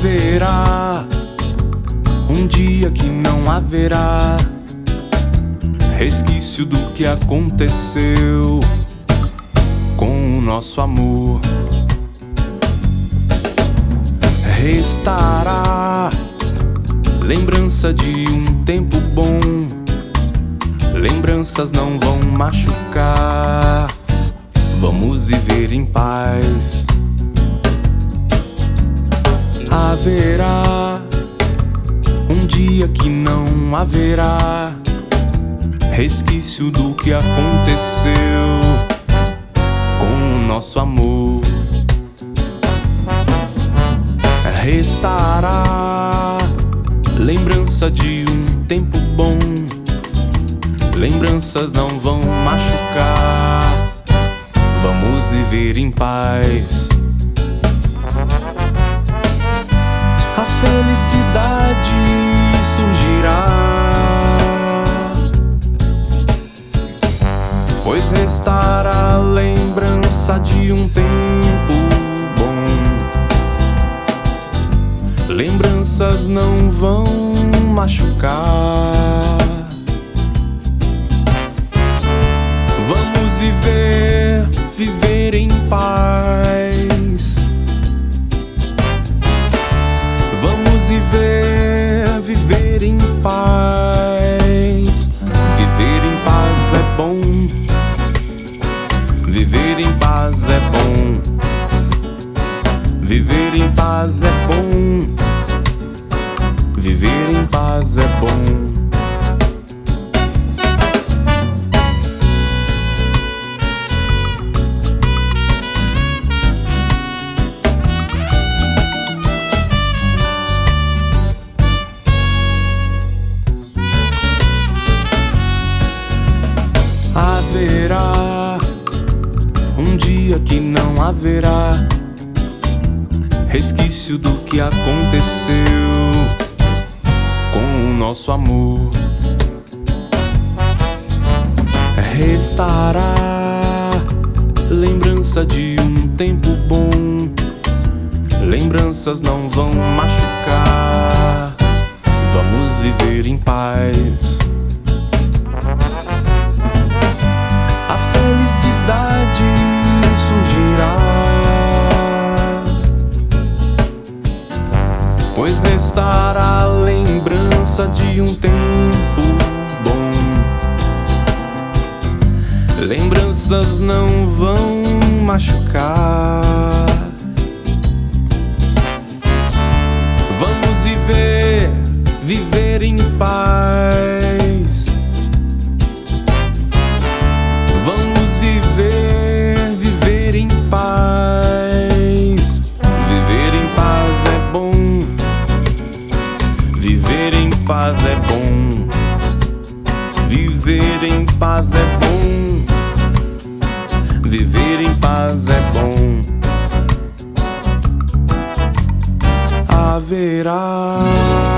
Haverá um dia que não haverá resquício do que aconteceu com o nosso amor. Restará lembrança de um tempo bom. Lembranças não vão machucar. Vamos viver em paz. Haverá um dia que não haverá resquício do que aconteceu com o nosso amor. Restará lembrança de um tempo bom. Lembranças não vão machucar. Vamos viver em paz. A felicidade surgirá, pois restará a lembrança de um tempo bom. Lembranças não vão machucar. Vamos viver, viver em paz. Vamos viver, viver em paz. Viver em paz é bom. Viver em paz é bom. Viver em paz é bom. Viver em paz é bom. Haverá um dia que não haverá resquício do que aconteceu com o nosso amor. Restará lembrança de um tempo bom. Lembranças não vão machucar. Vamos viver em paz. A felicidade surgirá, pois restará a lembrança de um tempo bom. Lembranças não vão machucar. Vamos viver, viver em paz. Vamos viver, viver em paz. Viver em paz é bom. Viver em paz é bom. Viver em paz é bom. Viver em paz é bom. Haverá